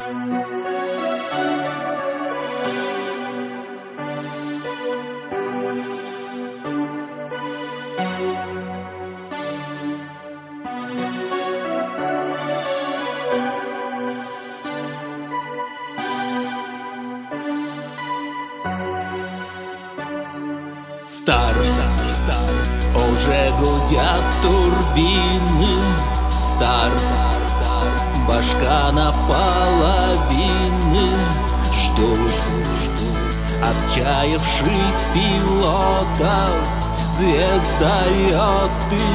Старт, уже гудят турбины. Старт, башка наполовины. Ждут, отчаявшись пилотов, звездолеты,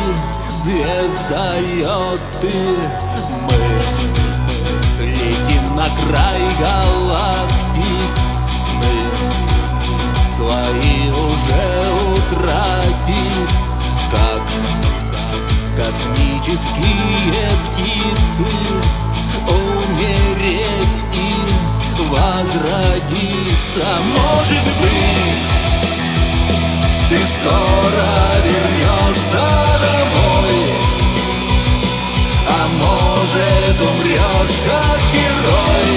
звездолеты. Мы летим на край галактик, сны свои уже утратив, как космические птицы, умереть и возродиться. Может быть, ты скоро вернешься домой, а может, умрешь как герой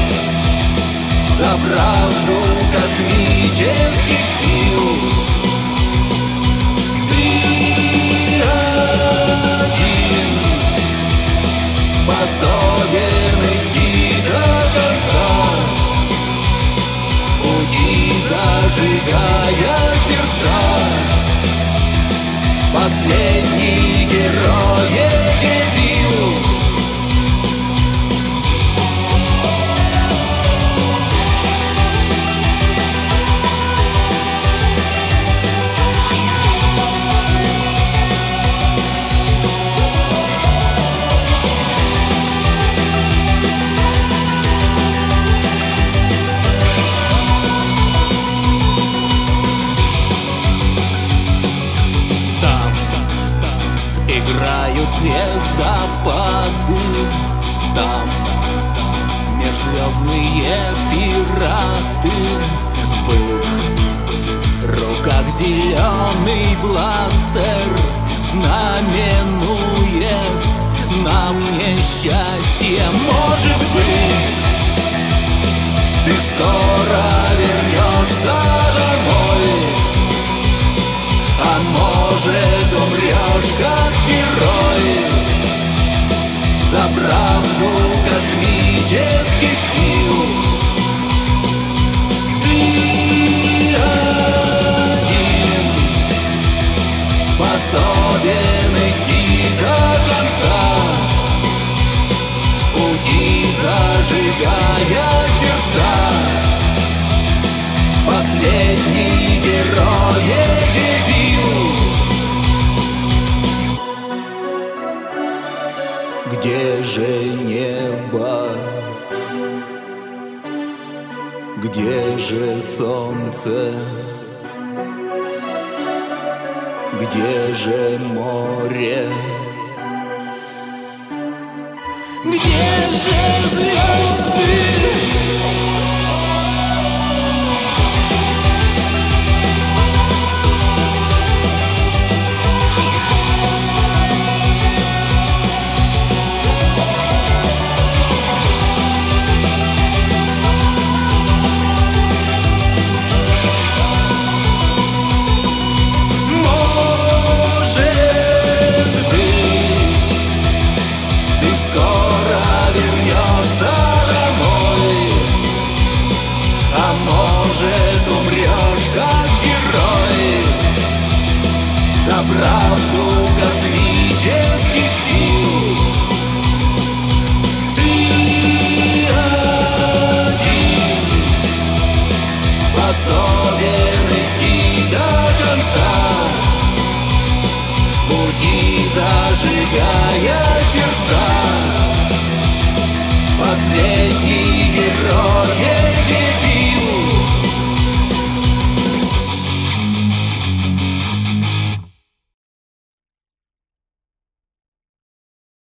за правду космических сил. Ты один способен идти до конца, в пути зажигая сердца. Последний герой-дебил. Играют звездопады, там межзвездные пираты. В их руках зеленый бластер знаменует нам несчастье. Может быть, ты скоро вернешься домой, а может, умрешь как герой за правду космических сил. Ты один способен идти до конца, в пути зажигая сердца. Последний герой-дебил. Где же небо? Где же солнце? Где же море? Где же звезды?